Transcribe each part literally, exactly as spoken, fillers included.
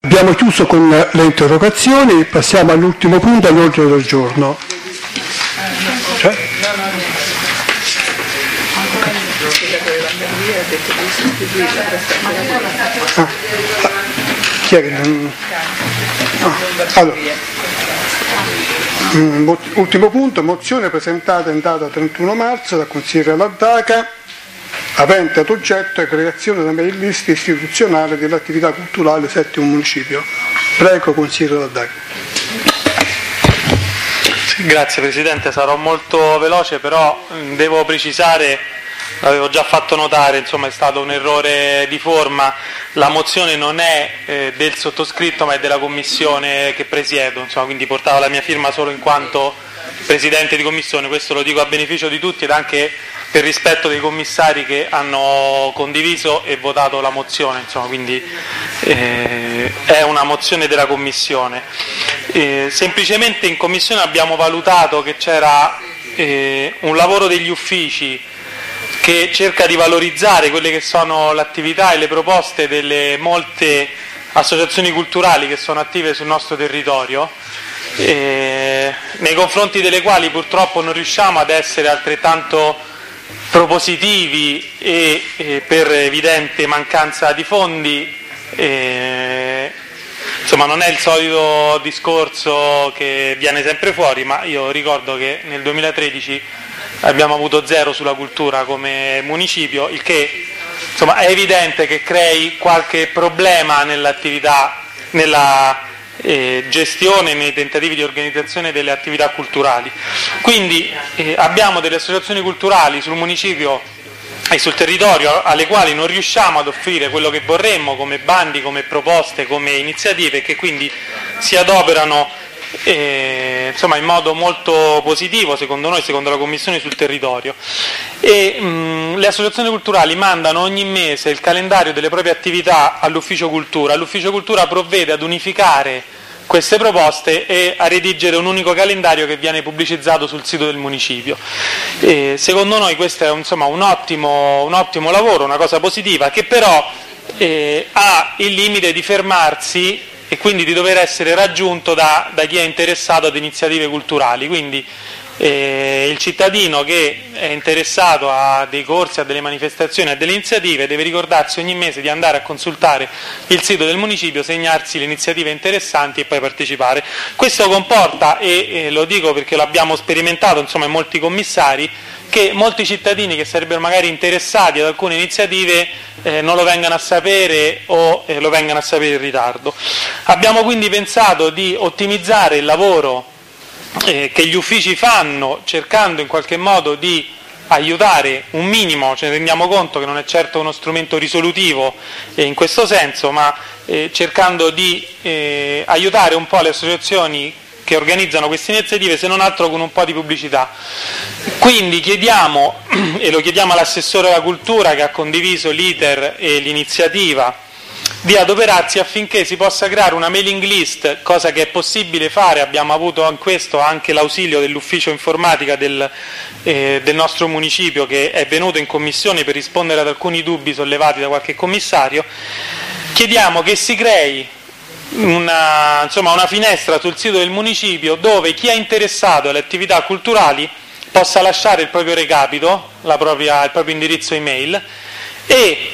Abbiamo chiuso con le interrogazioni, passiamo all'ultimo punto all'ordine del giorno. Cioè? Ah, chi è che non... ah, allora. Mm, ultimo punto, mozione presentata in data trentuno marzo dal consigliere Laddaca, avente ad oggetto la creazione della mail list istituzionale dell'attività culturale settimo municipio. Prego, consigliere Laddaca. Sì, grazie Presidente, sarò molto veloce, però devo precisare, l'avevo già fatto notare, insomma è stato un errore di forma, la mozione non è eh, del sottoscritto ma è della commissione che presiedo, insomma, quindi portava la mia firma solo in quanto Presidente di commissione, questo lo dico a beneficio di tutti ed anche per rispetto dei commissari che hanno condiviso e votato la mozione, insomma, quindi eh, è una mozione della commissione. Eh, semplicemente in commissione abbiamo valutato che c'era eh, un lavoro degli uffici che cerca di valorizzare quelle che sono l'attività e le proposte delle molte associazioni culturali che sono attive sul nostro territorio, eh, nei confronti delle quali purtroppo non riusciamo ad essere altrettanto propositivi e, e per evidente mancanza di fondi, eh, insomma non è il solito discorso che viene sempre fuori, ma io ricordo che nel duemilatredici abbiamo avuto zero sulla cultura come municipio, il che insomma è evidente che crei qualche problema nell'attività, nella eh, gestione, nei tentativi di organizzazione delle attività culturali. Quindi eh, abbiamo delle associazioni culturali sul municipio e sul territorio alle quali non riusciamo ad offrire quello che vorremmo come bandi, come proposte, come iniziative, che quindi si adoperano E, insomma in modo molto positivo secondo noi, secondo la Commissione sul territorio, e mh, le associazioni culturali mandano ogni mese il calendario delle proprie attività all'ufficio cultura, l'ufficio cultura provvede ad unificare queste proposte e a redigere un unico calendario che viene pubblicizzato sul sito del municipio. E secondo noi questo è insomma un ottimo, un ottimo lavoro, una cosa positiva che però eh, ha il limite di fermarsi e quindi di dover essere raggiunto da, da chi è interessato ad iniziative culturali, quindi eh, il cittadino che è interessato a dei corsi, a delle manifestazioni, a delle iniziative deve ricordarsi ogni mese di andare a consultare il sito del municipio, segnarsi le iniziative interessanti e poi partecipare. Questo comporta, e, e lo dico perché lo abbiamo sperimentato insomma in molti commissari, che molti cittadini che sarebbero magari interessati ad alcune iniziative eh, non lo vengano a sapere o eh, lo vengano a sapere in ritardo. Abbiamo quindi pensato di ottimizzare il lavoro eh, che gli uffici fanno, cercando in qualche modo di aiutare un minimo, ce ne rendiamo conto che non è certo uno strumento risolutivo eh, in questo senso, ma eh, cercando di eh, aiutare un po' le associazioni che organizzano queste iniziative, se non altro con un po' di pubblicità. Quindi chiediamo, e lo chiediamo all'assessore alla cultura che ha condiviso l'iter e l'iniziativa, di adoperarsi affinché si possa creare una mailing list, cosa che è possibile fare. Abbiamo avuto in questo anche l'ausilio dell'ufficio informatica del, eh, del nostro municipio, che è venuto in commissione per rispondere ad alcuni dubbi sollevati da qualche commissario. Chiediamo che si crei Una, insomma, una finestra sul sito del municipio dove chi è interessato alle attività culturali possa lasciare il proprio recapito, la propria, il proprio indirizzo email, e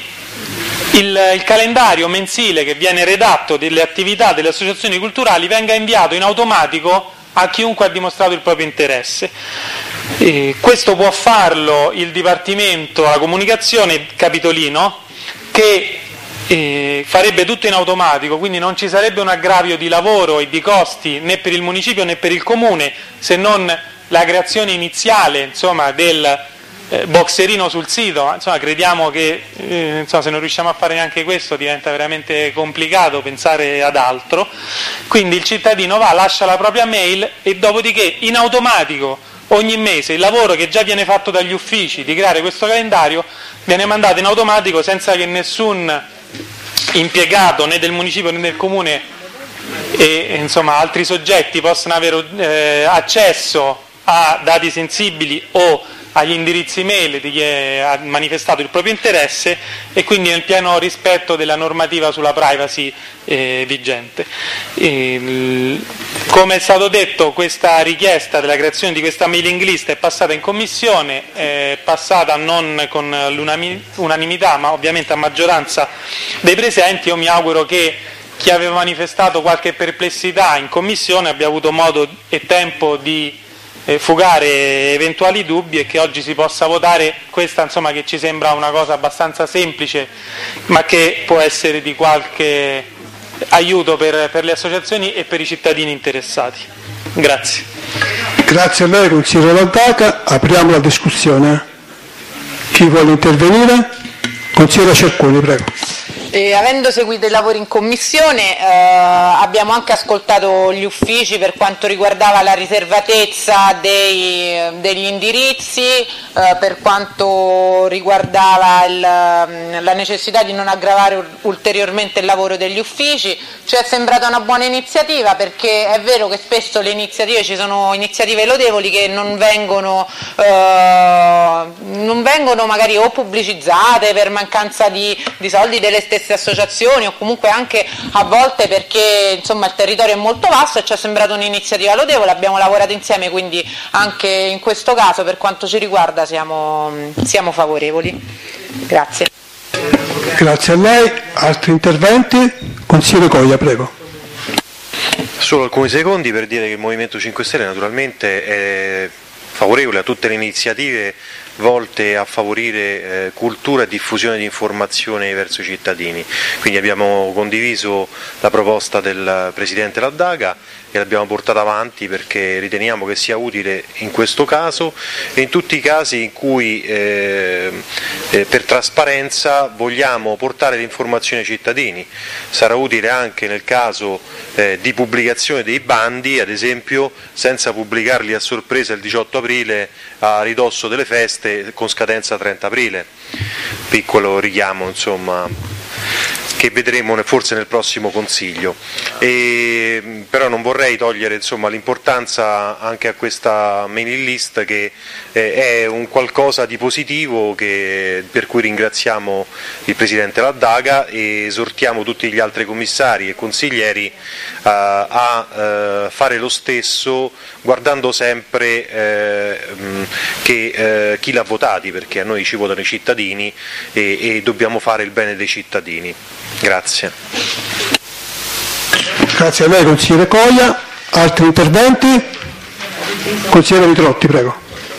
il, il calendario mensile che viene redatto delle attività delle associazioni culturali venga inviato in automatico a chiunque ha dimostrato il proprio interesse. E questo può farlo il Dipartimento alla Comunicazione Capitolino, che E farebbe tutto in automatico, quindi non ci sarebbe un aggravio di lavoro e di costi né per il municipio né per il comune, se non la creazione iniziale insomma, del eh, boxerino sul sito. Insomma, crediamo che eh, insomma, se non riusciamo a fare neanche questo diventa veramente complicato pensare ad altro. Quindi il cittadino va, lascia la propria mail e dopodiché in automatico ogni mese il lavoro che già viene fatto dagli uffici di creare questo calendario viene mandato in automatico senza che nessun impiegato né del municipio né del comune e insomma altri soggetti possano avere eh, accesso a dati sensibili o agli indirizzi mail di chi ha manifestato il proprio interesse e quindi nel pieno rispetto della normativa sulla privacy eh, vigente. E, come è stato detto, questa richiesta della creazione di questa mailing list è passata in commissione, è passata non con l'unanimità ma ovviamente a maggioranza dei presenti. Io mi auguro che chi aveva manifestato qualche perplessità in commissione abbia avuto modo e tempo di eh, fugare eventuali dubbi e che oggi si possa votare questa, insomma, che ci sembra una cosa abbastanza semplice ma che può essere di qualche aiuto per, per le associazioni e per i cittadini interessati. Grazie. Grazie a lei, consigliere Laddaca. Apriamo la discussione. Chi vuole intervenire? Consigliere Cerconi, prego. Eh, avendo seguito i lavori in commissione eh, abbiamo anche ascoltato gli uffici per quanto riguardava la riservatezza dei, degli indirizzi, eh, per quanto riguardava il, la necessità di non aggravare ulteriormente il lavoro degli uffici. Ci è sembrata una buona iniziativa, perché è vero che spesso le iniziative, ci sono iniziative lodevoli che non vengono, eh, non vengono magari o pubblicizzate per mancanza di, di soldi delle stesse associazioni o comunque anche a volte perché insomma il territorio è molto vasto, e ci è sembrata un'iniziativa lodevole. Abbiamo lavorato insieme, quindi anche in questo caso per quanto ci riguarda siamo, siamo favorevoli. Grazie. Grazie a lei. Altri interventi? Consigliere Coia, prego. Solo alcuni secondi per dire che il Movimento cinque Stelle naturalmente è favorevole a tutte le iniziative volte a favorire eh, cultura e diffusione di informazione verso i cittadini. Quindi abbiamo condiviso la proposta del Presidente Laddaca e l'abbiamo portata avanti perché riteniamo che sia utile in questo caso e in tutti i casi in cui eh, eh, per trasparenza vogliamo portare l'informazione ai cittadini. Sarà utile anche nel caso eh, di pubblicazione dei bandi, ad esempio senza pubblicarli a sorpresa il diciotto aprile a ridosso delle feste con scadenza trenta aprile. Piccolo richiamo, insomma, che vedremo forse nel prossimo Consiglio. E, però non vorrei togliere, insomma, l'importanza anche a questa mailing list, che eh, è un qualcosa di positivo che, per cui ringraziamo il Presidente Laddaca e esortiamo tutti gli altri commissari e consiglieri eh, a eh, fare lo stesso, guardando sempre eh, che eh, chi l'ha votati, perché a noi ci votano i cittadini e, e dobbiamo fare il bene dei cittadini. Grazie. Grazie a lei, consigliere Coia. Altri interventi? Consigliere Vitrotti, prego.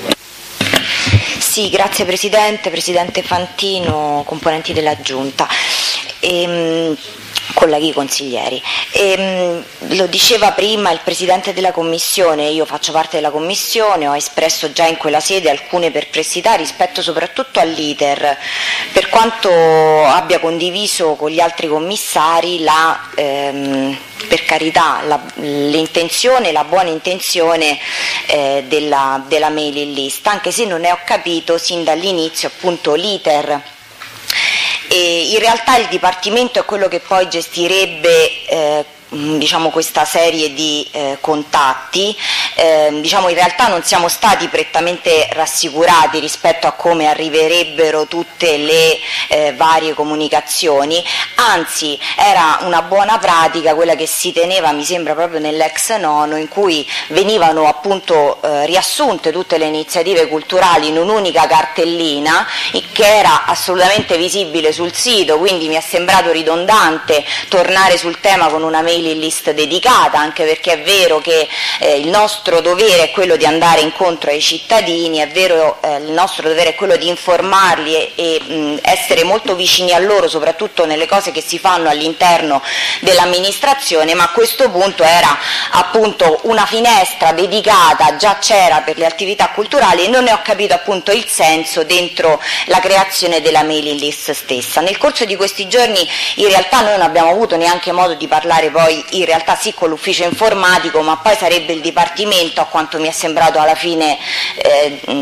Sì, grazie Presidente, Presidente Fantino, componenti della Giunta. Ehm, colleghi consiglieri. E, lo diceva prima il Presidente della Commissione, io faccio parte della Commissione, ho espresso già in quella sede alcune perplessità rispetto soprattutto all'iter, per quanto abbia condiviso con gli altri commissari la, ehm, per carità, la, l'intenzione, la buona intenzione eh, della, della mailing list, anche se non ne ho capito sin dall'inizio appunto l'iter. E in realtà il Dipartimento è quello che poi gestirebbe eh, diciamo questa serie di eh, contatti. Eh, diciamo in realtà non siamo stati prettamente rassicurati rispetto a come arriverebbero tutte le eh, varie comunicazioni, anzi era una buona pratica quella che si teneva, mi sembra proprio nell'ex nono, in cui venivano appunto eh, riassunte tutte le iniziative culturali in un'unica cartellina che era assolutamente visibile sul sito, quindi mi è sembrato ridondante tornare sul tema con una mailing list dedicata, anche perché è vero che eh, il nostro dovere è quello di andare incontro ai cittadini, è vero eh, il nostro dovere è quello di informarli e, e mh, essere molto vicini a loro, soprattutto nelle cose che si fanno all'interno dell'amministrazione, ma a questo punto era appunto una finestra dedicata, già c'era per le attività culturali, e non ne ho capito appunto il senso dentro la creazione della mailing list stessa. Nel corso di questi giorni in realtà noi non abbiamo avuto neanche modo di parlare poi in realtà sì con l'ufficio informatico, ma poi sarebbe il Dipartimento, a quanto mi è sembrato alla fine eh,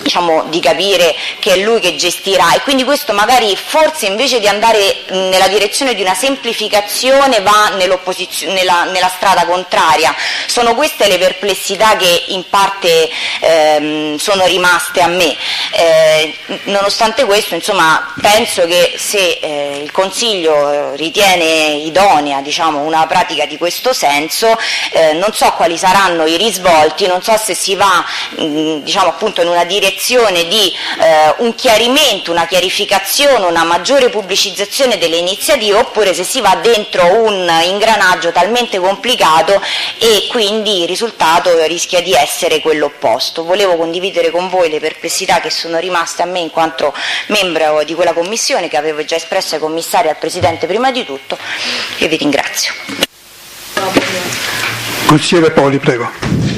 diciamo, di capire che è lui che gestirà, e quindi questo magari forse invece di andare nella direzione di una semplificazione va nella, nella strada contraria. Sono queste le perplessità che in parte ehm, sono rimaste a me. Eh, nonostante questo, insomma, penso che se eh, il Consiglio ritiene idonea, diciamo, una pratica di questo senso, eh, non so quali saranno i risvolti, non so se si va mh, diciamo appunto in una direzione di eh, un chiarimento, una chiarificazione, una maggiore pubblicizzazione delle iniziative, oppure se si va dentro un ingranaggio talmente complicato e quindi il risultato rischia di essere quello opposto. Volevo condividere con voi le perplessità che sono rimaste a me in quanto membro di quella commissione, che avevo già espresso ai commissari e al Presidente prima di tutto, e vi ringrazio. Consigliere Poli, prego.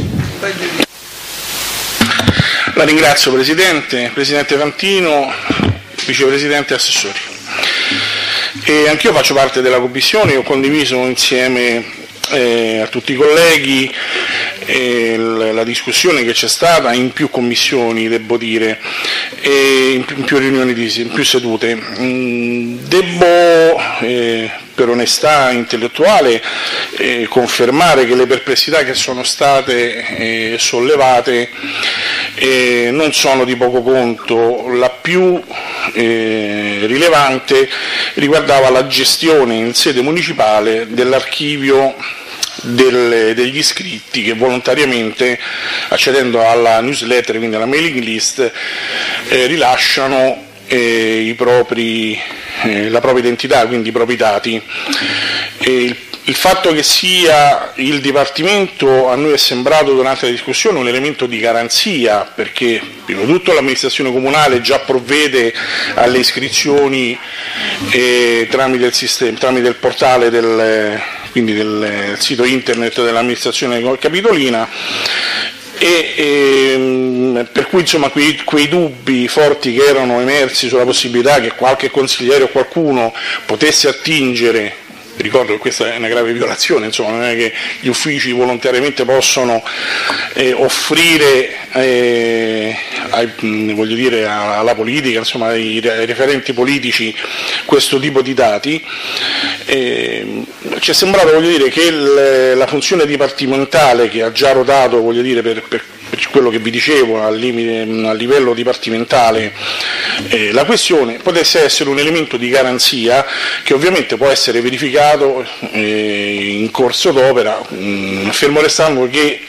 La ringrazio Presidente, Presidente Fantino, Vicepresidente e Assessori. E anch'io faccio parte della Commissione, ho condiviso insieme eh, a tutti i colleghi eh, la discussione che c'è stata in più commissioni, devo dire, e in più, in più riunioni, di, in più sedute. Mm, devo, eh, per onestà intellettuale, eh, confermare che le perplessità che sono state eh, sollevate eh, non sono di poco conto. La più eh, rilevante riguardava la gestione in sede municipale dell'archivio Del, degli iscritti che volontariamente, accedendo alla newsletter, quindi alla mailing list, eh, rilasciano eh, i propri, eh, la propria identità, quindi i propri dati. E il, il fatto che sia il Dipartimento a noi è sembrato durante la discussione un elemento di garanzia, perché prima di tutto l'amministrazione comunale già provvede alle iscrizioni eh, tramite il sistema, tramite il portale del quindi del sito internet dell'amministrazione capitolina, e, e per cui insomma quei, quei dubbi forti che erano emersi sulla possibilità che qualche consigliere o qualcuno potesse attingere. Ricordo che questa è una grave violazione, insomma, non è che gli uffici volontariamente possono eh, offrire eh, ai, voglio dire, alla politica, insomma, ai, ai referenti politici questo tipo di dati. Eh, ci è sembrato, voglio dire, che il, la funzione dipartimentale, che ha già rotato, voglio dire, per, per per quello che vi dicevo al, limite, a livello dipartimentale, eh, la questione potesse essere un elemento di garanzia che ovviamente può essere verificato eh, in corso d'opera, mh, fermo restando che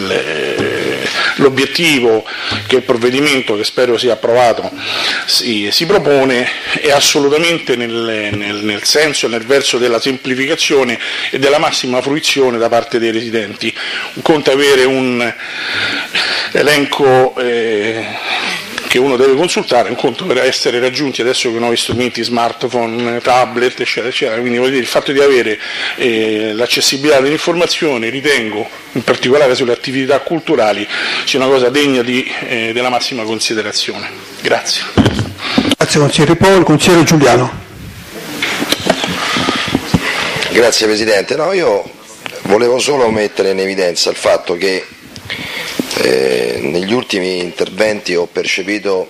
l'obiettivo che il provvedimento, che spero sia approvato, si, si propone è assolutamente nel, nel, nel senso e nel verso della semplificazione e della massima fruizione da parte dei residenti. Un conto è avere un elenco eh, che uno deve consultare, un conto per essere raggiunti adesso con nuovi strumenti, smartphone, tablet, eccetera, eccetera. Quindi voglio dire, il fatto di avere eh, l'accessibilità dell'informazione, ritengo, in particolare sulle attività culturali, sia una cosa degna di, eh, della massima considerazione. Grazie. Grazie consigliere Poli. Consigliere Giuliano. Grazie Presidente. No, io volevo solo mettere in evidenza il fatto che Eh, negli ultimi interventi ho percepito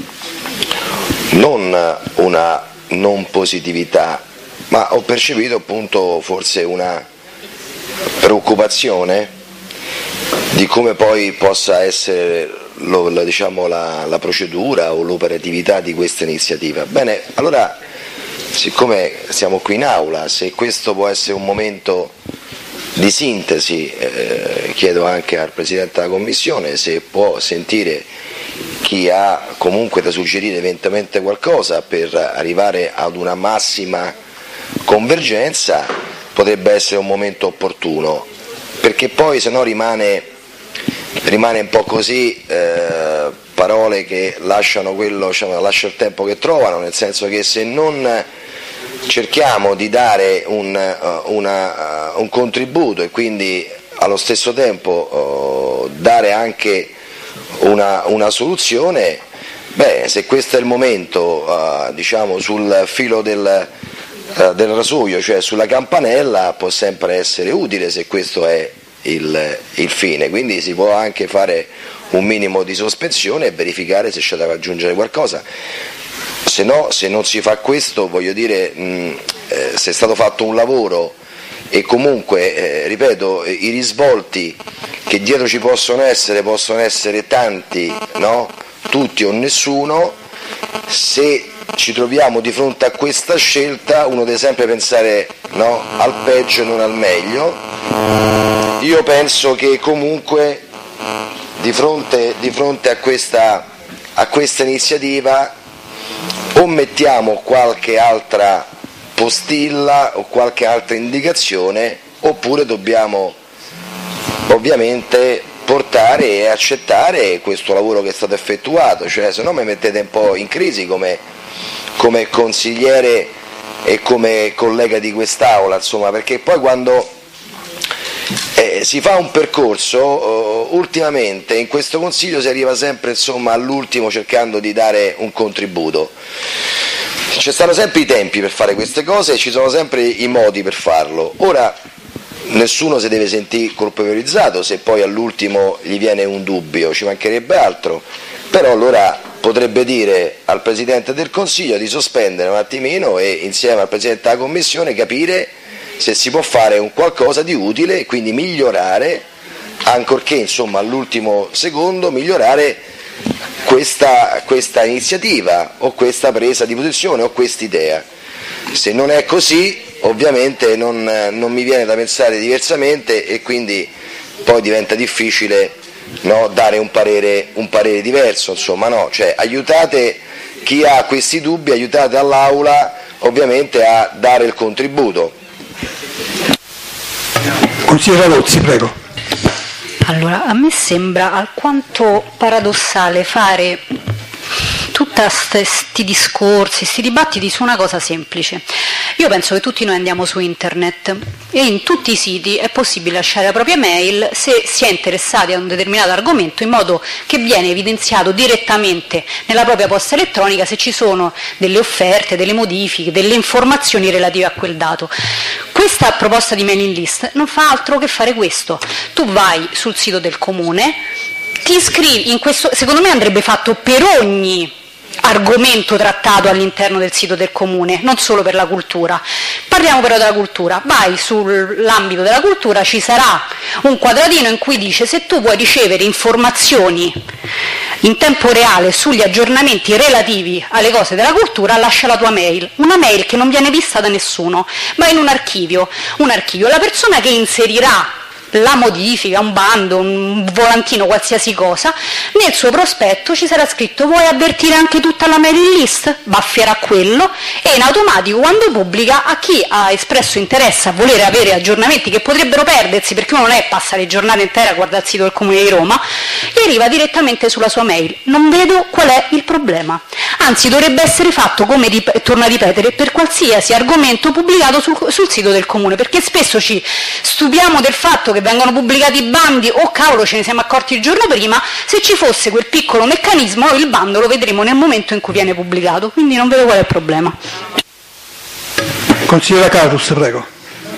non una non positività, ma ho percepito appunto forse una preoccupazione di come poi possa essere lo, la, diciamo, la, la procedura o l'operatività di questa iniziativa. Bene, allora, siccome siamo qui in aula, se questo può essere un momento di sintesi, eh, chiedo anche al Presidente della Commissione se può sentire chi ha comunque da suggerire eventualmente qualcosa per arrivare ad una massima convergenza, potrebbe essere un momento opportuno, perché poi se no rimane, rimane un po' così, eh, parole che lasciano quello, diciamo, lascia il tempo che trovano, nel senso che se non cerchiamo di dare un, uh, una, uh, un contributo e quindi allo stesso tempo uh, dare anche una, una soluzione, beh, se questo è il momento, uh, diciamo, sul filo del, uh, del rasoio, cioè sulla campanella, può sempre essere utile se questo è il, il fine, quindi si può anche fare un minimo di sospensione e verificare se c'è da raggiungere qualcosa. Se no, se non si fa questo, voglio dire, mh, eh, se è stato fatto un lavoro e comunque, eh, ripeto, i risvolti che dietro ci possono essere, possono essere tanti, no? Tutti o nessuno, se ci troviamo di fronte a questa scelta uno deve sempre pensare, no, al peggio e non al meglio. Io penso che comunque di fronte, di fronte a questa, a questa iniziativa o mettiamo qualche altra postilla o qualche altra indicazione, oppure dobbiamo ovviamente portare e accettare questo lavoro che è stato effettuato, cioè se no mi mettete un po' in crisi come, come consigliere e come collega di quest'Aula, insomma, perché poi quando eh, si fa un percorso, uh, ultimamente in questo Consiglio si arriva sempre, insomma, all'ultimo cercando di dare un contributo. Ci stanno sempre i tempi per fare queste cose e ci sono sempre i modi per farlo. Ora nessuno si deve sentire colpevolizzato se poi all'ultimo gli viene un dubbio, ci mancherebbe altro, però allora potrebbe dire al Presidente del Consiglio di sospendere un attimino e insieme al Presidente della Commissione capire se si può fare un qualcosa di utile e quindi migliorare, ancorché insomma all'ultimo secondo, migliorare questa, questa iniziativa o questa presa di posizione o quest'idea. Se non è così, ovviamente non, non mi viene da pensare diversamente e quindi poi diventa difficile, no, dare un parere, un parere diverso, insomma, no, cioè aiutate chi ha questi dubbi, aiutate all'Aula ovviamente a dare il contributo. Consigliere Rozzi, prego. Allora, a me sembra alquanto paradossale fare tutti questi discorsi, questi dibattiti su una cosa semplice. Io penso che tutti noi andiamo su internet e in tutti i siti è possibile lasciare la propria mail se si è interessati a un determinato argomento, in modo che viene evidenziato direttamente nella propria posta elettronica se ci sono delle offerte, delle modifiche, delle informazioni relative a quel dato. Questa proposta di mailing list non fa altro che fare questo. Tu vai sul sito del comune, ti iscrivi, in questo, secondo me andrebbe fatto per ogni argomento trattato all'interno del sito del comune, non solo per la cultura. Parliamo però della cultura. Vai sull'ambito della cultura, ci sarà un quadratino in cui dice se tu vuoi ricevere informazioni in tempo reale sugli aggiornamenti relativi alle cose della cultura, lascia la tua mail, una mail che non viene vista da nessuno, ma in un archivio, un archivio. La persona che inserirà la modifica, un bando, un volantino, qualsiasi cosa, nel suo prospetto ci sarà scritto vuoi avvertire anche tutta la mailing list? Baffierà quello e in automatico quando pubblica, a chi ha espresso interesse a volere avere aggiornamenti che potrebbero perdersi, perché uno non è passare le giornate intere a guardare il sito del Comune di Roma, gli arriva direttamente sulla sua mail. Non vedo qual è il problema. Anzi, dovrebbe essere fatto, come rip- torno a ripetere, per qualsiasi argomento pubblicato sul, sul sito del Comune, perché spesso ci stupiamo del fatto che vengono pubblicati i bandi, oh cavolo, ce ne siamo accorti il giorno prima. Se ci fosse quel piccolo meccanismo, il bando lo vedremo nel momento in cui viene pubblicato, quindi non vedo qual è il problema. Consigliera Carus, prego.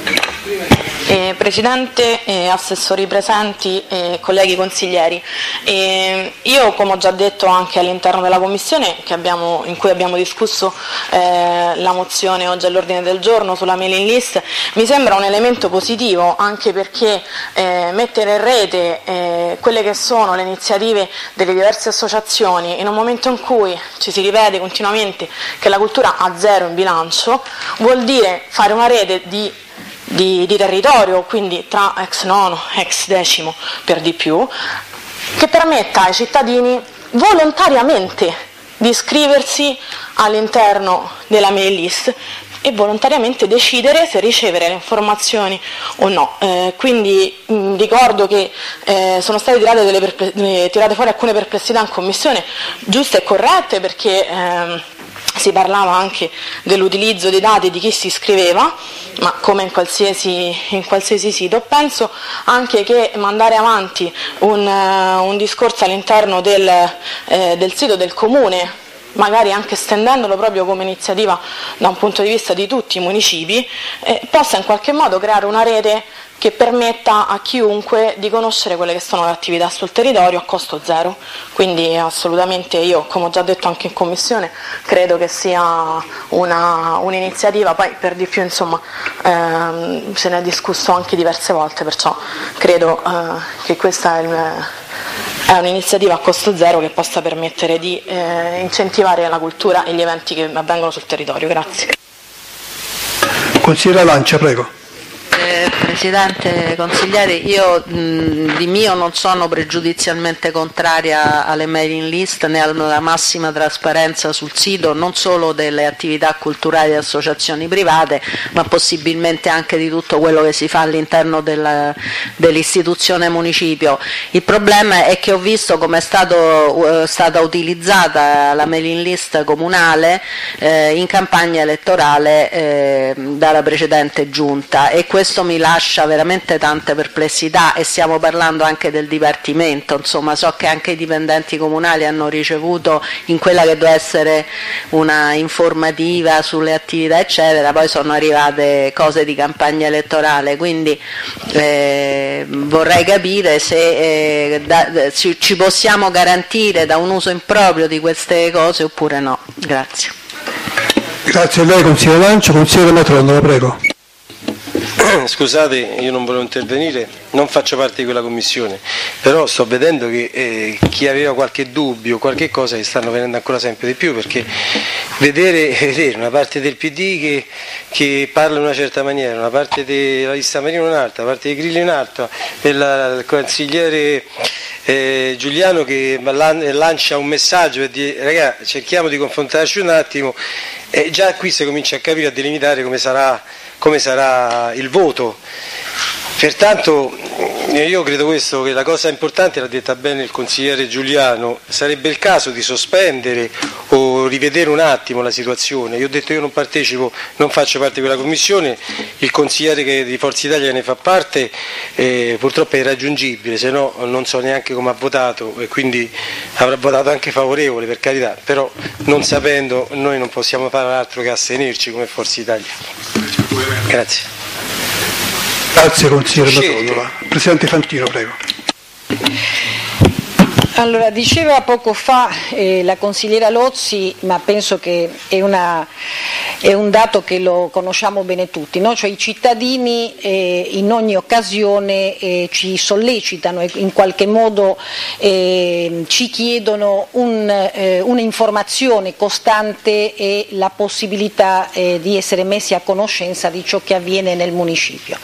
Eh, Presidente, eh, assessori presenti, eh, colleghi consiglieri, eh, io come ho già detto anche all'interno della Commissione che abbiamo, in cui abbiamo discusso eh, la mozione oggi all'ordine del giorno sulla mailing list, mi sembra un elemento positivo anche perché eh, mettere in rete eh, quelle che sono le iniziative delle diverse associazioni in un momento in cui ci si ripete continuamente che la cultura ha zero in bilancio vuol dire fare una rete di Di, di territorio, quindi tra ex nono, ex decimo per di più, che permetta ai cittadini volontariamente di iscriversi all'interno della mail list e volontariamente decidere se ricevere le informazioni o no. Eh, quindi mh, ricordo che eh, sono state tirate, delle perple- tirate fuori alcune perplessità in Commissione, giuste e corrette, perché ehm, si parlava anche dell'utilizzo dei dati di chi si iscriveva, ma come in qualsiasi, in qualsiasi sito. Penso anche che mandare avanti un, uh, un discorso all'interno del, eh, del sito del Comune magari anche stendendolo proprio come iniziativa da un punto di vista di tutti i municipi, eh, possa in qualche modo creare una rete che permetta a chiunque di conoscere quelle che sono le attività sul territorio a costo zero. Quindi assolutamente io, come ho già detto anche in commissione, credo che sia una, un'iniziativa, poi per di più insomma ehm, se ne è discusso anche diverse volte, perciò credo eh, che questa è, il, è un'iniziativa a costo zero che possa permettere di eh, incentivare la cultura e gli eventi che avvengono sul territorio. Grazie. Consigliere Lancia, prego. Eh, Presidente, consiglieri, io mh, di mio non sono pregiudizialmente contraria alle mailing list né alla massima trasparenza sul sito, non solo delle attività culturali e associazioni private, ma possibilmente anche di tutto quello che si fa all'interno della, dell'istituzione municipio. Il problema è che ho visto come è stato, eh, stata utilizzata la mailing list comunale eh, in campagna elettorale eh, dalla precedente giunta, e questo Questo mi lascia veramente tante perplessità, e stiamo parlando anche del Dipartimento, insomma so che anche i dipendenti comunali hanno ricevuto in quella che deve essere una informativa sulle attività eccetera, poi sono arrivate cose di campagna elettorale, quindi eh, vorrei capire se eh, da, ci, ci possiamo garantire da un uso improprio di queste cose oppure no. Grazie. Grazie a lei, consigliere Lancia. Consigliere Matrono, la prego. Scusate, io non volevo intervenire, non faccio parte di quella commissione, però sto vedendo che eh, chi aveva qualche dubbio, qualche cosa, che stanno venendo ancora sempre di più, perché vedere, vedere una parte del P D che, che parla in una certa maniera, una parte della lista Marino in un'altra, una parte dei Grilli in un'altra, e la, il consigliere eh, Giuliano che lancia un messaggio per dire ragazzi cerchiamo di confrontarci un attimo, e già qui si comincia a capire, a delimitare come sarà come sarà il voto. Pertanto io credo questo, che la cosa importante, l'ha detta bene il consigliere Giuliano, sarebbe il caso di sospendere o rivedere un attimo la situazione. Io ho detto io non partecipo, non faccio parte di quella commissione, il consigliere che di Forza Italia ne fa parte eh, purtroppo è irraggiungibile, se no non so neanche come ha votato, e quindi avrà votato anche favorevole, per carità, però non sapendo noi non possiamo fare altro che astenerci come Forza Italia. Grazie. Grazie consigliere Matrono. Presidente Fantino, prego. Allora, diceva poco fa eh, la consigliera Lozzi, ma penso che è, una, è un dato che lo conosciamo bene tutti, no? Cioè i cittadini eh, in ogni occasione eh, ci sollecitano e in qualche modo eh, ci chiedono un, eh, un'informazione costante e la possibilità eh, di essere messi a conoscenza di ciò che avviene nel municipio.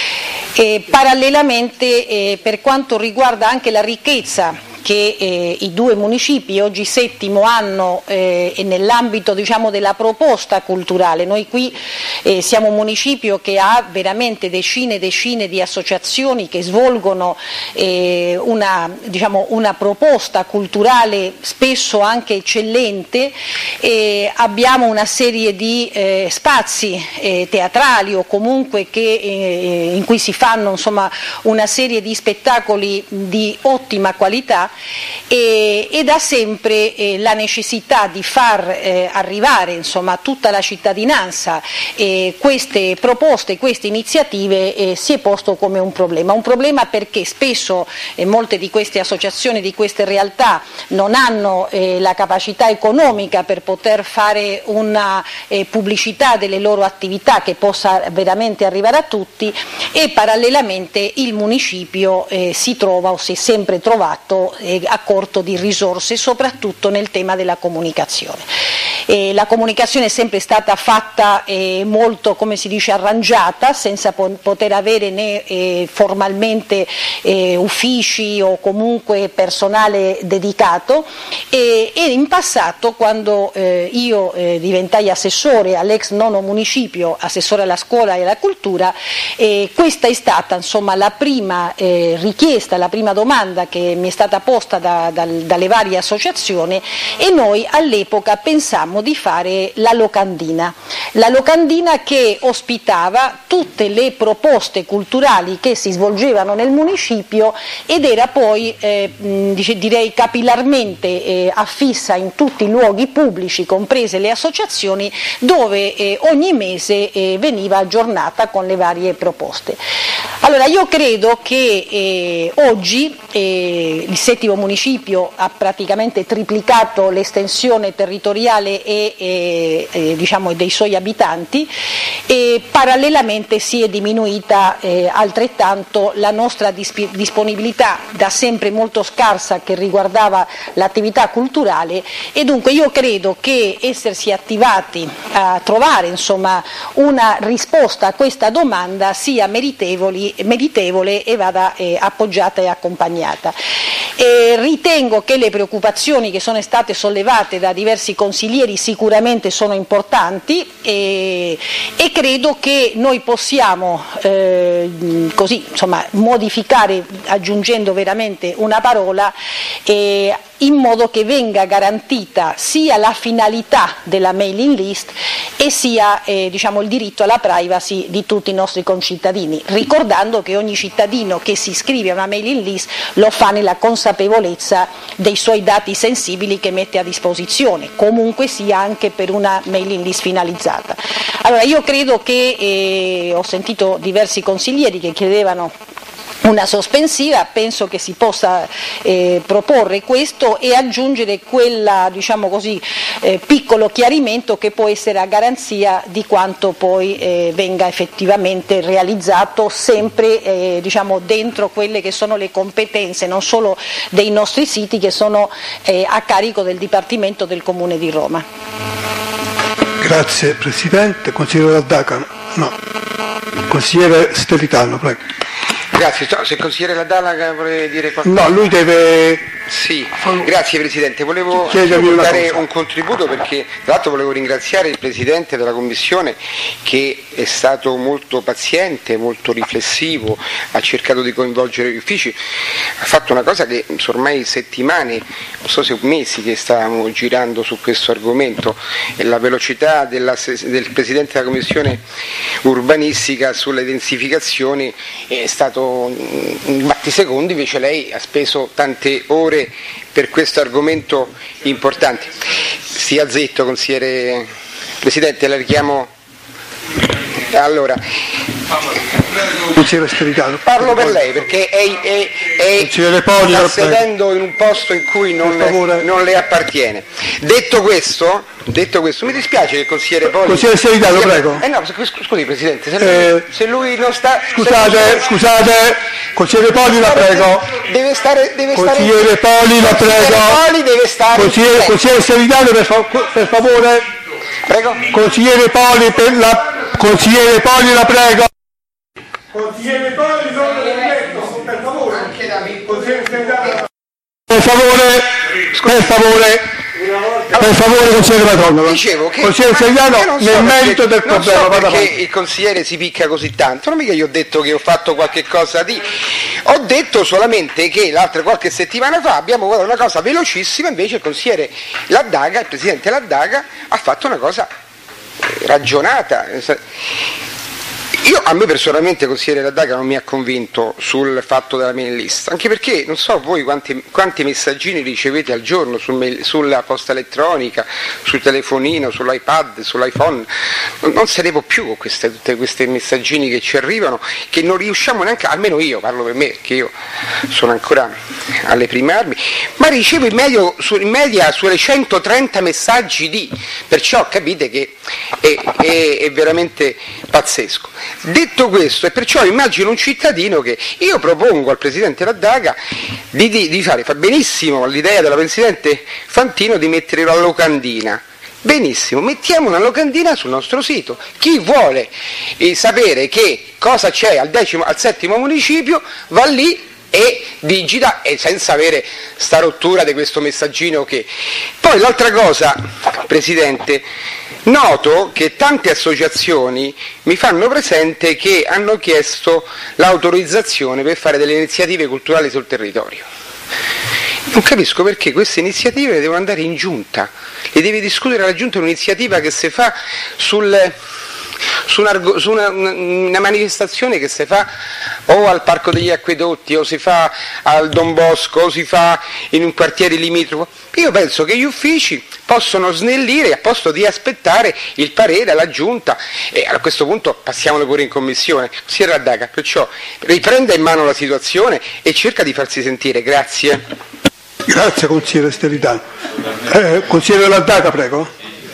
E parallelamente eh, per quanto riguarda anche la ricchezza che eh, i due municipi oggi settimo hanno eh, e nell'ambito diciamo, della proposta culturale, noi qui eh, siamo un municipio che ha veramente decine e decine di associazioni che svolgono eh, una, diciamo, una proposta culturale spesso anche eccellente, e abbiamo una serie di eh, spazi eh, teatrali o comunque che, eh, in cui si fanno insomma, una serie di spettacoli di ottima qualità. E, e da sempre eh, la necessità di far eh, arrivare insomma, a tutta la cittadinanza eh, queste proposte, queste iniziative eh, si è posto come un problema. Un problema perché spesso eh, molte di queste associazioni, di queste realtà non hanno eh, la capacità economica per poter fare una eh, pubblicità delle loro attività che possa veramente arrivare a tutti, e parallelamente il municipio eh, si trova o si è sempre trovato eh, a corto di risorse, soprattutto nel tema della comunicazione. E la comunicazione è sempre stata fatta eh, molto, come si dice, arrangiata, senza po- poter avere né eh, formalmente eh, uffici o comunque personale dedicato, e, e in passato quando eh, io eh, diventai assessore all'ex nono municipio, assessore alla scuola e alla cultura, eh, questa è stata insomma la prima eh, richiesta, la prima domanda che mi è stata posta proposta da, da, dalle varie associazioni e noi all'epoca pensammo di fare la locandina, la locandina che ospitava tutte le proposte culturali che si svolgevano nel municipio ed era poi eh, direi capillarmente eh, affissa in tutti i luoghi pubblici, comprese le associazioni, dove eh, ogni mese eh, veniva aggiornata con le varie proposte. Allora io credo che eh, oggi eh, il settimo municipio ha praticamente triplicato l'estensione territoriale e, e, e diciamo, dei suoi abitanti e parallelamente si è diminuita eh, altrettanto la nostra disp- disponibilità da sempre molto scarsa che riguardava l'attività culturale e dunque io credo che essersi attivati a trovare insomma, una risposta a questa domanda sia meritevoli, meritevole e vada eh, appoggiata e accompagnata. E ritengo che le preoccupazioni che sono state sollevate da diversi consiglieri sicuramente sono importanti e, e credo che noi possiamo eh, così, insomma, modificare aggiungendo veramente una parola eh, in modo che venga garantita sia la finalità della mailing list e sia eh, diciamo, il diritto alla privacy di tutti i nostri concittadini, ricordando che ogni cittadino che si iscrive a una mailing list lo fa nella consapevolezza dei suoi dati sensibili che mette a disposizione, comunque sia anche per una mailing list finalizzata. Allora io credo che, eh, ho sentito diversi consiglieri che chiedevano una sospensiva, penso che si possa eh, proporre questo e aggiungere quel diciamo così, eh, piccolo chiarimento che può essere a garanzia di quanto poi eh, venga effettivamente realizzato sempre eh, diciamo, dentro quelle che sono le competenze non solo dei nostri siti che sono eh, a carico del Dipartimento del Comune di Roma. Grazie Presidente. Consigliere Laddaca? No. Consigliere Stellitano, prego. Grazie, se il consigliere Laddaca vuole dire qualcosa. No, lui deve... Sì, grazie Presidente, volevo Chiedervi dare un contributo perché tra l'altro volevo ringraziare il Presidente della Commissione che è stato molto paziente, molto riflessivo, ha cercato di coinvolgere gli uffici, ha fatto una cosa che sono ormai settimane, non so se mesi che stavamo girando su questo argomento e la velocità della, del Presidente della Commissione urbanistica sulle densificazioni è stato in battisecondi, invece lei ha speso tante ore per questo argomento importante. Stia zitto, consigliere Presidente, la richiamo. Allora, parlo per lei perché è, è, è sta sedendo in un posto in cui non, non le appartiene. Detto questo, detto questo, mi dispiace che il consigliere Poli... Consigliere Stellitano, prego. Eh no, scusi Presidente, se lui, eh, se lui non sta... Scusate, se... scusate, consigliere Poli la prego. Deve stare... Deve consigliere stare... Poli la prego. Poli deve stare... Consigliere, consigliere Stellitano, per, fa... per favore. Prego. Consigliere Poli, per la... Consigliere Poli la prego. Consigliere Poli non lo permetto, per favore. Anche da consigliere Stellitano. Per favore, per favore. Per favore, consigliere Madonna. Dicevo che consigliere Stellitano nel so merito del non problema. So perché il consigliere si picca così tanto, non mica io ho detto che ho fatto qualche cosa di... Ho detto solamente che l'altra qualche settimana fa abbiamo guardato una cosa velocissima, invece il consigliere Laddaca, il presidente Laddaca, ha fatto una cosa ragionata. Io, a me personalmente, consigliere Laddaca non mi ha convinto sul fatto della mailing list, anche perché non so voi quanti, quanti messaggini ricevete al giorno sul mail, sulla posta elettronica, sul telefonino, sull'iPad, sull'iPhone, non, non se ne può più con queste, tutte questi messaggini che ci arrivano, che non riusciamo neanche, almeno io, parlo per me, perché io sono ancora alle prime armi, ma ricevo in, medio, su, in media sulle centotrenta messaggi di, perciò capite che è, è, è veramente pazzesco. Detto questo, e perciò immagino un cittadino che io propongo al Presidente Laddaca di, di, di fare, fa benissimo l'idea della Presidente Fantino di mettere la locandina. Benissimo, mettiamo una locandina sul nostro sito. Chi vuole eh, sapere che cosa c'è al, decimo, al settimo municipio va lì e digita, e senza avere sta rottura di questo messaggino che... Poi l'altra cosa, Presidente, noto che tante associazioni mi fanno presente che hanno chiesto l'autorizzazione per fare delle iniziative culturali sul territorio. Non capisco perché queste iniziative devono andare in giunta, le deve discutere la giunta, un'iniziativa che si fa sul, su, una, su una, una manifestazione che si fa o al Parco degli Acquedotti o si fa al Don Bosco o si fa in un quartiere limitrofo. Io penso che gli uffici possono snellire a posto di aspettare il parere alla giunta e a questo punto passiamolo pure in commissione. Consigliere Laddaca, perciò riprenda in mano la situazione e cerca di farsi sentire. Grazie. Grazie consigliere Stellitano. Eh, consigliere Laddaca, prego.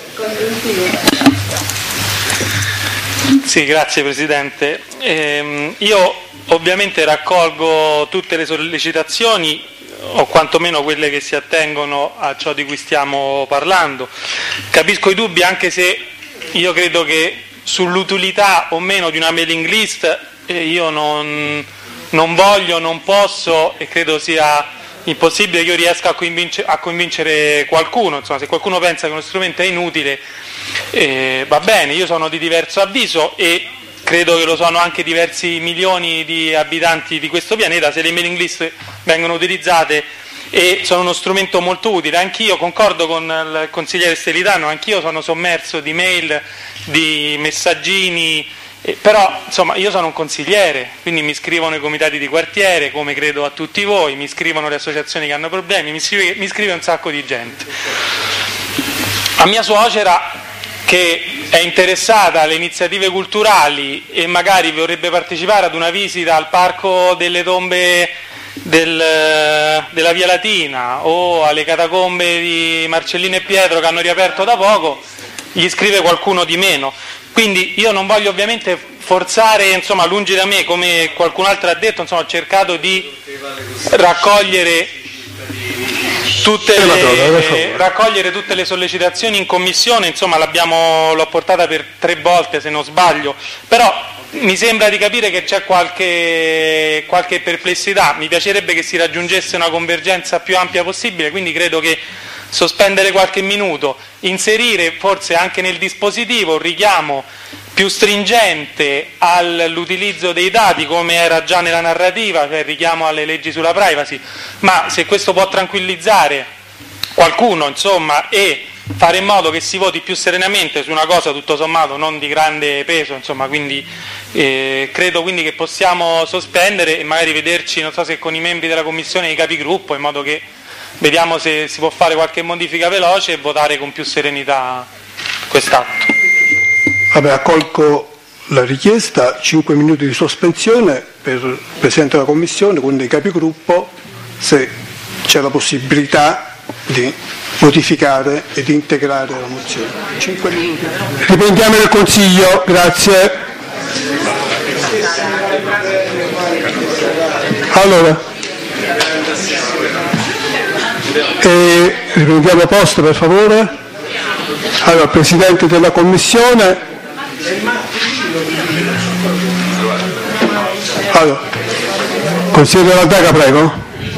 Sì, grazie Presidente. Eh, io ovviamente raccolgo tutte le sollecitazioni o quantomeno quelle che si attengono a ciò di cui stiamo parlando. Capisco i dubbi, anche se io credo che sull'utilità o meno di una mailing list eh, io non, non voglio, non posso e credo sia impossibile che io riesca a convincere, a convincere qualcuno. Insomma, se qualcuno pensa che uno strumento è inutile, eh, va bene, io sono di diverso avviso e credo che lo sono anche diversi milioni di abitanti di questo pianeta. Se le mailing list vengono utilizzate e sono uno strumento molto utile, anch'io concordo con il consigliere Stellitano, anch'io sono sommerso di mail, di messaggini, eh, però insomma io sono un consigliere, quindi mi scrivono i comitati di quartiere, come credo a tutti voi, mi scrivono le associazioni che hanno problemi, mi scrive, mi scrive un sacco di gente. A mia suocera, che è interessata alle iniziative culturali e magari vorrebbe partecipare ad una visita al Parco delle Tombe del, della Via Latina o alle catacombe di Marcellino e Pietro che hanno riaperto da poco, gli scrive qualcuno di meno. Quindi io non voglio ovviamente forzare, insomma, lungi da me, come qualcun altro ha detto, insomma, ho cercato di raccogliere Tutte le, raccogliere tutte le sollecitazioni in commissione, insomma l'abbiamo, l'ho portata per tre volte se non sbaglio, però mi sembra di capire che c'è qualche, qualche perplessità, mi piacerebbe che si raggiungesse una convergenza più ampia possibile, quindi credo che sospendere qualche minuto, inserire forse anche nel dispositivo un richiamo più stringente all'utilizzo dei dati come era già nella narrativa, cioè il richiamo alle leggi sulla privacy, ma se questo può tranquillizzare qualcuno, insomma, e fare in modo che si voti più serenamente su una cosa tutto sommato non di grande peso, insomma, quindi eh, credo quindi che possiamo sospendere e magari vederci, non so se con i membri della commissione e i capigruppo, in modo che vediamo se si può fare qualche modifica veloce e votare con più serenità quest'atto. Vabbè, accolgo la richiesta, cinque minuti di sospensione per il Presidente della Commissione, quindi i capigruppo, se c'è la possibilità di modificare e di integrare la mozione. cinque minuti. Riprendiamo il Consiglio, grazie. Allora, e riprendiamo posto per favore. Allora, Presidente della Commissione. Allora, consigliere Laddaca, prego.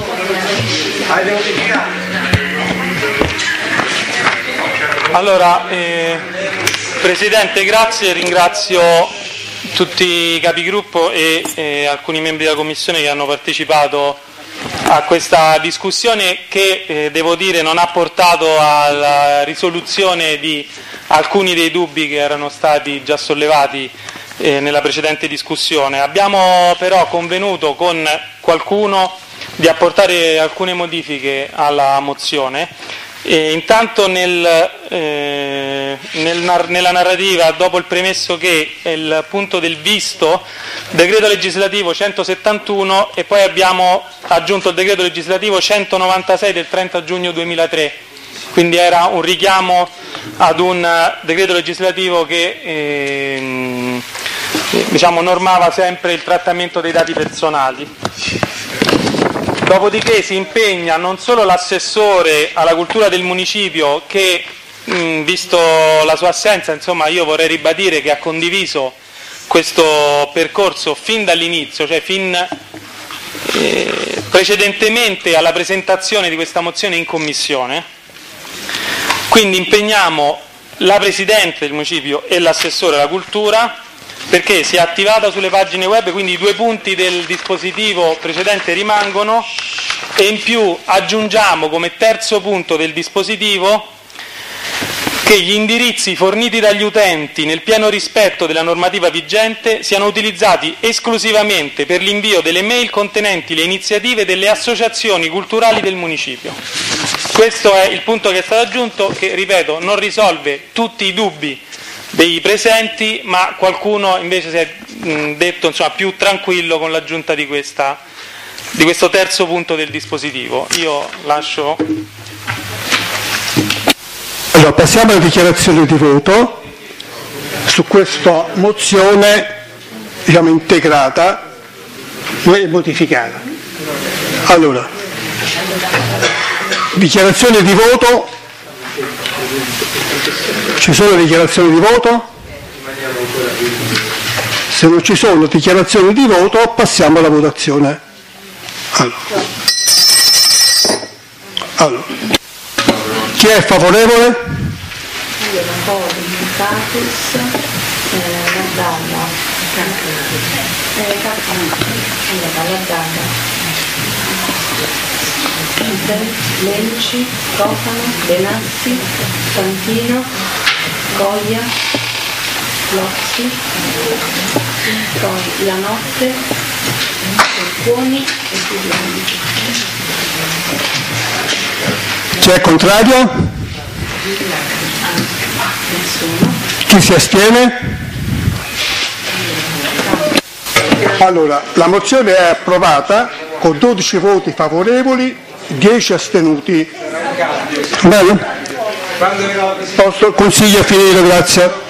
Allora, eh, Presidente, grazie, ringrazio tutti i capigruppo e eh, alcuni membri della Commissione che hanno partecipato a questa discussione che, eh, devo dire, non ha portato alla risoluzione di alcuni dei dubbi che erano stati già sollevati eh, nella precedente discussione. Abbiamo però convenuto con qualcuno di apportare alcune modifiche alla mozione. E intanto nel, eh, nel, nella narrativa, dopo il premesso che è il punto del visto, decreto legislativo centosettantuno, e poi abbiamo aggiunto il decreto legislativo centonovantasei del trenta giugno duemilatré, quindi era un richiamo ad un decreto legislativo che eh, diciamo, normava sempre il trattamento dei dati personali. Dopodiché si impegna non solo l'assessore alla cultura del municipio che, mh, visto la sua assenza, insomma, io vorrei ribadire che ha condiviso questo percorso fin dall'inizio, cioè fin eh, precedentemente alla presentazione di questa mozione in commissione. Quindi impegniamo la Presidente del municipio e l'assessore alla cultura perché si è attivata sulle pagine web, quindi i due punti del dispositivo precedente rimangono, e in più aggiungiamo come terzo punto del dispositivo che gli indirizzi forniti dagli utenti nel pieno rispetto della normativa vigente siano utilizzati esclusivamente per l'invio delle mail contenenti le iniziative delle associazioni culturali del municipio. Questo è il punto che è stato aggiunto, che, ripeto, non risolve tutti i dubbi dei presenti, ma qualcuno invece si è mh, detto insomma, più tranquillo con l'aggiunta di, questa, di questo terzo punto del dispositivo. Io lascio... Allora, passiamo alla dichiarazione di voto su questa mozione, diciamo, integrata e modificata. Allora, dichiarazione di voto. Ci sono dichiarazioni di voto? Se non ci sono dichiarazioni di voto, passiamo alla votazione. Allora. Allora. Chi è favorevole? Io non ho status, la dalla, la dalla, Lenci, Cofano, Benassi, Fantino, Goglia, Lozzi, poi La Notte, Buoni e Giuliani. Chi è contrario? Chi si astiene? Allora, la mozione è approvata con dodici voti favorevoli, dieci astenuti. Bene? Posto, consiglio finito, grazie.